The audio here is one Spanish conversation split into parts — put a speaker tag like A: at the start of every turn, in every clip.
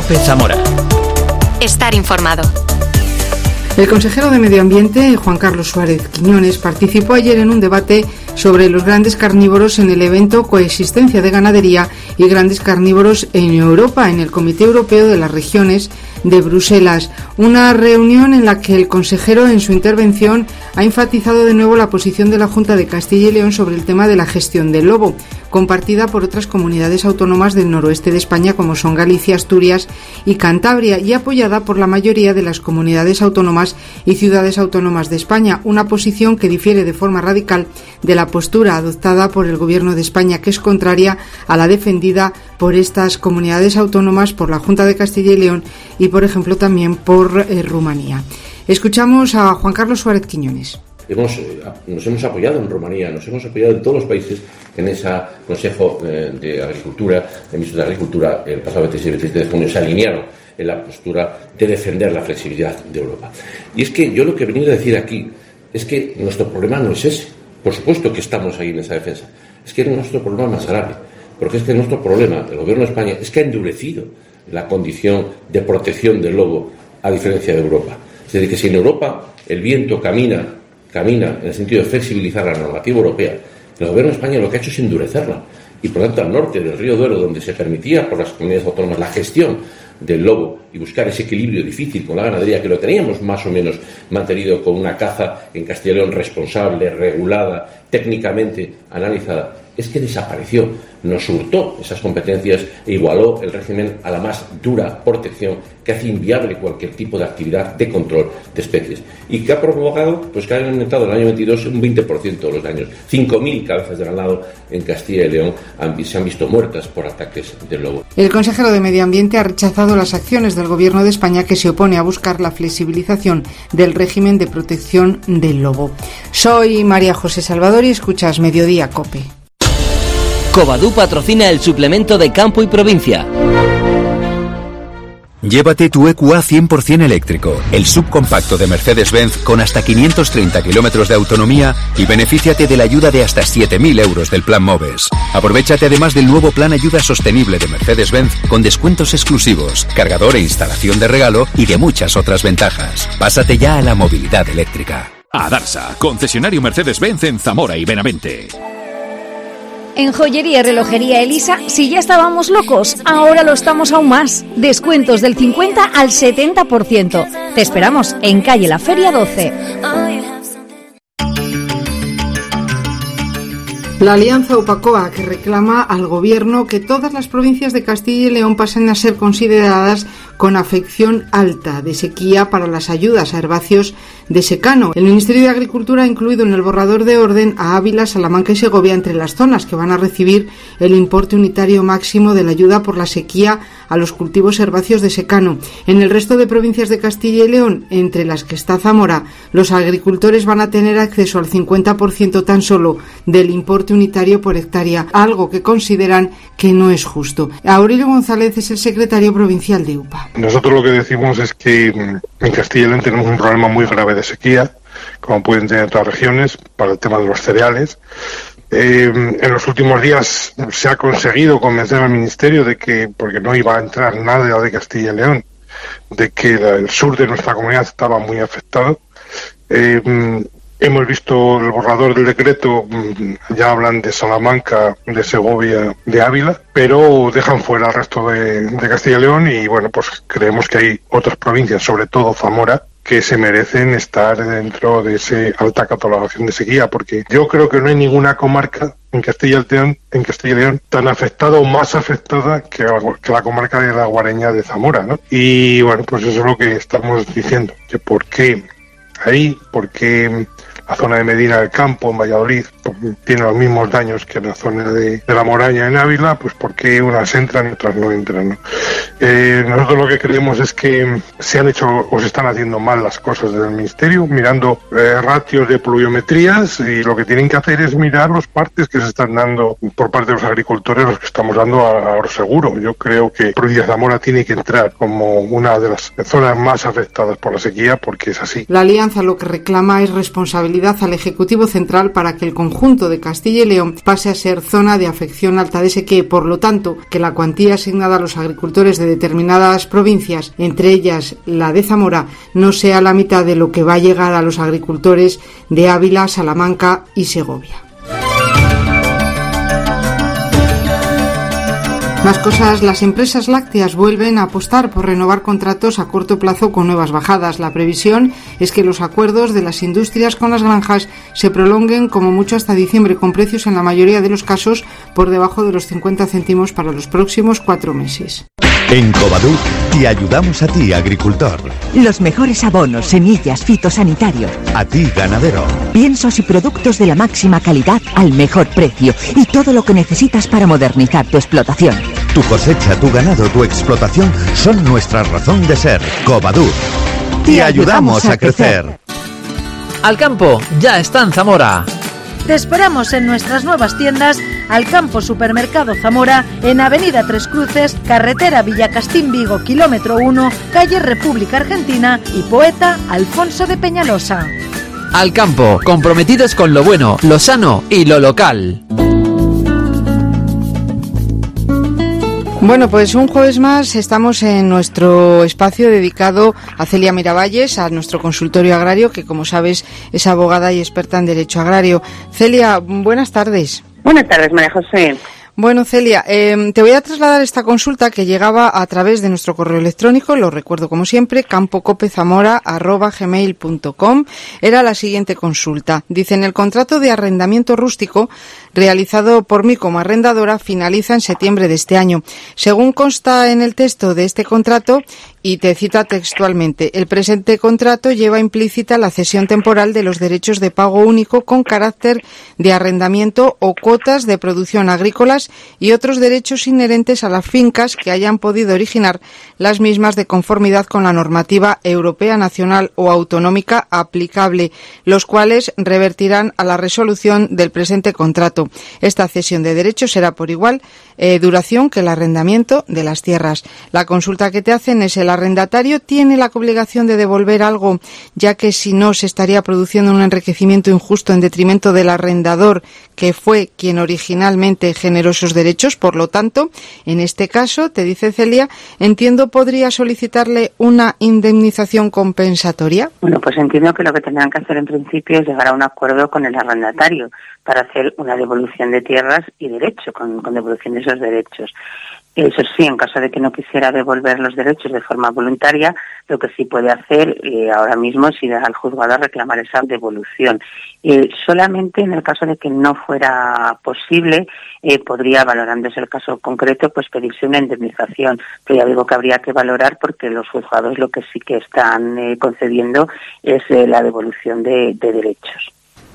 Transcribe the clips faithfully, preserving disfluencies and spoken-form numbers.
A: COPE Zamora.
B: Estar informado.
C: El consejero de Medio Ambiente, Juan Carlos Suárez Quiñones, participó ayer en un debate sobre los grandes carnívoros en el evento Coexistencia de Ganadería y Grandes Carnívoros en Europa, en el Comité Europeo de las Regiones de Bruselas. Una reunión en la que el consejero, en su intervención, ha enfatizado de nuevo la posición de la Junta de Castilla y León sobre el tema de la gestión del lobo, compartida por otras comunidades autónomas del noroeste de España, como son Galicia, Asturias y Cantabria, y apoyada por la mayoría de las comunidades autónomas y ciudades autónomas de España, una posición que difiere de forma radical de la postura adoptada por el Gobierno de España, que es contraria a la defendida por estas comunidades autónomas, por la Junta de Castilla y León y, por ejemplo, también por eh, Rumanía. Escuchamos a Juan Carlos Suárez Quiñones.
D: Hemos, nos hemos apoyado en Rumanía, nos hemos apoyado en todos los países en ese Consejo eh, de Agricultura, de Ministros de Agricultura, el pasado veintiséis y veintisiete de junio se alinearon en la postura de defender la flexibilidad de Europa. Y es que yo lo que he venido a decir aquí es que nuestro problema no es ese. Por supuesto que estamos ahí en esa defensa. Es que nuestro problema más grave, porque es que nuestro problema, el Gobierno de España, es que ha endurecido la condición de protección del lobo, a diferencia de Europa. Es decir, que si en Europa el viento camina camina en el sentido de flexibilizar la normativa europea, el Gobierno de España lo que ha hecho es endurecerla. Y por tanto, al norte del río Duero, donde se permitía por las comunidades autónomas la gestión del lobo y buscar ese equilibrio difícil con la ganadería, que lo teníamos más o menos mantenido con una caza en Castilla y León responsable, regulada, técnicamente analizada, es que desapareció, nos hurtó esas competencias e igualó el régimen a la más dura protección que hace inviable cualquier tipo de actividad de control de especies. ¿Y que ha provocado? Pues que han aumentado en el año veintidós un veinte por ciento de los daños. cinco mil cabezas de ganado en Castilla y León han, se han visto muertas por ataques del lobo.
C: El consejero de Medio Ambiente ha rechazado las acciones del Gobierno de España, que se opone a buscar la flexibilización del régimen de protección del lobo. Soy María José Salvador y escuchas Mediodía COPE.
A: Covadú patrocina el suplemento de Campo y Provincia.
E: Llévate tu E Q A cien por ciento eléctrico, el subcompacto de Mercedes-Benz con hasta quinientos treinta kilómetros de autonomía y benefíciate de la ayuda de hasta siete mil euros del Plan MOVES. Aprovéchate además del nuevo Plan Ayuda Sostenible de Mercedes-Benz con descuentos exclusivos, cargador e instalación de regalo y de muchas otras ventajas. Pásate ya a la movilidad eléctrica.
F: Adarsa, concesionario Mercedes-Benz en Zamora y Benavente.
G: En Joyería y Relojería Elisa, si ya estábamos locos, ahora lo estamos aún más. Descuentos del cincuenta al setenta por ciento. Te esperamos en calle La Feria doce.
C: La Alianza Upacoa, que reclama al Gobierno que todas las provincias de Castilla y León pasen a ser consideradas con afección alta de sequía para las ayudas a herbáceos de secano. El Ministerio de Agricultura ha incluido en el borrador de orden a Ávila, Salamanca y Segovia entre las zonas que van a recibir el importe unitario máximo de la ayuda por la sequía a los cultivos herbáceos de secano. En el resto de provincias de Castilla y León, entre las que está Zamora, los agricultores van a tener acceso al cincuenta por ciento tan solo del importe unitario por hectárea, algo que consideran que no es justo. Aurelio González es el secretario provincial de U P A.
H: Nosotros lo que decimos es que en Castilla y León tenemos un problema muy grave de sequía, como pueden tener otras regiones, para el tema de los cereales. Eh, en los últimos días se ha conseguido convencer al Ministerio de que, porque no iba a entrar nada de Castilla y León, de que el sur de nuestra comunidad estaba muy afectado. Eh, hemos visto el borrador del decreto, ya hablan de Salamanca, de Segovia, de Ávila, pero dejan fuera al resto de, de Castilla y León y bueno, pues creemos que hay otras provincias, sobre todo Zamora, que se merecen estar dentro de esa alta catalogación de sequía, porque yo creo que no hay ninguna comarca en Castilla y León, en Castilla y León tan afectada o más afectada que la, que la comarca de la Guareña de Zamora, ¿no? Y bueno, pues eso es lo que estamos diciendo, que por qué ahí, por qué la zona de Medina del Campo, en Valladolid, tiene los mismos daños que la zona de, de la Moraña en Ávila, pues porque unas entran y otras no entran, ¿no? Eh, nosotros lo que creemos es que se han hecho o se están haciendo mal las cosas desde el Ministerio, mirando eh, ratios de pluviometrías, y lo que tienen que hacer es mirar los partes que se están dando por parte de los agricultores, los que estamos dando a, a seguro. Yo creo que Provincia de Zamora tiene que entrar como una de las zonas más afectadas por la sequía, porque es así.
C: La Alianza Alianza lo que reclama es responsabilidad al Ejecutivo Central para que el conjunto de Castilla y León pase a ser zona de afección alta de sequía, por lo tanto, que la cuantía asignada a los agricultores de determinadas provincias, entre ellas la de Zamora, no sea la mitad de lo que va a llegar a los agricultores de Ávila, Salamanca y Segovia. Más cosas, las empresas lácteas vuelven a apostar por renovar contratos a corto plazo con nuevas bajadas. La previsión es que los acuerdos de las industrias con las granjas se prolonguen como mucho hasta diciembre, con precios en la mayoría de los casos por debajo de los cincuenta céntimos para los próximos cuatro meses.
I: En Covadú te ayudamos a ti, agricultor.
J: Los mejores abonos, semillas, fitosanitarios.
I: A ti, ganadero.
J: Piensos y productos de la máxima calidad al mejor precio y todo lo que necesitas para modernizar tu explotación.
I: Tu cosecha, tu ganado, tu explotación son nuestra razón de ser. Covadú. Te, te ayudamos a crecer.
K: Alcampo ya está en Zamora.
L: Te esperamos en nuestras nuevas tiendas Alcampo Supermercado Zamora, en Avenida Tres Cruces, carretera Villacastín Vigo, kilómetro uno, calle República Argentina y Poeta Alfonso de Peñalosa.
K: Alcampo, comprometidos con lo bueno, lo sano y lo local.
C: Bueno, pues un jueves más estamos en nuestro espacio dedicado a Celia Miravalles, a nuestro consultorio agrario, que como sabes es abogada y experta en derecho agrario. Celia, buenas tardes.
M: Buenas tardes, María José.
C: Bueno, Celia, eh, te voy a trasladar esta consulta que llegaba a través de nuestro correo electrónico, lo recuerdo como siempre, campocopezamora arroba gmail punto com. Era la siguiente consulta. Dice, en el contrato de arrendamiento rústico realizado por mí como arrendadora finaliza en septiembre de este año. Según consta en el texto de este contrato, y te cita textualmente, el presente contrato lleva implícita la cesión temporal de los derechos de pago único con carácter de arrendamiento o cuotas de producción agrícolas y otros derechos inherentes a las fincas que hayan podido originar las mismas de conformidad con la normativa europea, nacional o autonómica aplicable, los cuales revertirán a la resolución del presente contrato. Esta cesión de derechos será por igual eh, duración que el arrendamiento de las tierras. La consulta que te hacen es: ¿el arrendatario tiene la obligación de devolver algo, ya que si no se estaría produciendo un enriquecimiento injusto en detrimento del arrendador, que fue quien originalmente generó esos derechos? Por lo tanto, en este caso, te dice Celia, entiendo, podría solicitarle una indemnización compensatoria.
M: Bueno, pues entiendo que lo que tendrán que hacer en principio es llegar a un acuerdo con el arrendatario para hacer una devolución de tierras y derecho, con, con devolución de esos derechos. Eso sí, en caso de que no quisiera devolver los derechos de forma voluntaria, lo que sí puede hacer eh, ahora mismo es ir al juzgado a reclamar esa devolución. Eh, solamente en el caso de que no fuera posible, eh, podría, valorándose el caso concreto, pues pedirse una indemnización. Pero ya digo que habría que valorar, porque los juzgados lo que sí que están eh, concediendo es eh, la devolución de, de derechos.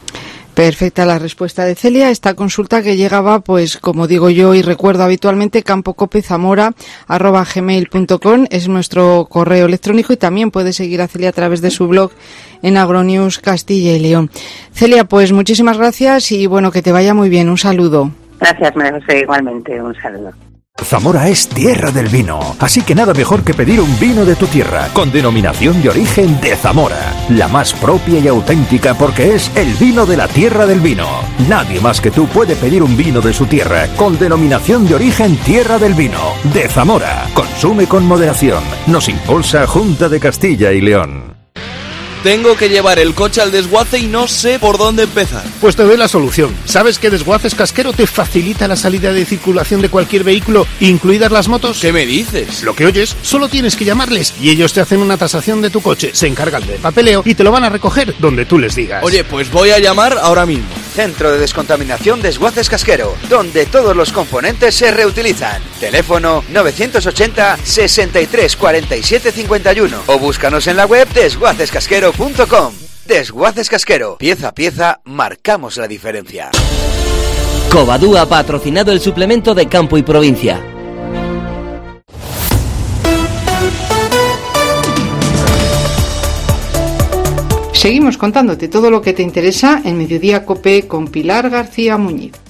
C: Perfecta la respuesta de Celia. Esta consulta que llegaba, pues como digo yo y recuerdo habitualmente, campocopezamora arroba gmail punto com es nuestro correo electrónico, y también puede seguir a Celia a través de su blog en Agronews Castilla y León. Celia, pues muchísimas gracias y bueno, que te vaya muy bien. Un saludo.
M: Gracias, María José, igualmente. Un saludo.
N: Zamora es tierra del vino, así que nada mejor que pedir un vino de tu tierra, con denominación de origen de Zamora, la más propia y auténtica porque es el vino de la tierra del vino. Nadie más que tú puede pedir un vino de su tierra, con denominación de origen tierra del vino, de Zamora. Consume con moderación. Nos impulsa Junta de Castilla y León.
O: Tengo que llevar el coche al desguace y no sé por dónde empezar.
P: Pues te doy la solución. ¿Sabes que Desguaces Casquero te facilita la salida de circulación de cualquier vehículo, incluidas las motos?
O: ¿Qué me dices?
P: Lo que oyes, solo tienes que llamarles y ellos te hacen una tasación de tu coche, se encargan del papeleo y te lo van a recoger donde tú les digas.
O: Oye, pues voy a llamar ahora mismo.
Q: Centro de Descontaminación Desguaces Casquero, donde todos los componentes se reutilizan. Teléfono novecientos ochenta, sesenta y tres, cuarenta y siete, cincuenta y uno o búscanos en la web desguaces casquero punto com. Desguaces Casquero, pieza a pieza marcamos la diferencia.
A: Covadú ha patrocinado el suplemento de Campo y Provincia.
C: Seguimos contándote todo lo que te interesa en Mediodía COPE con Pilar García Muñiz.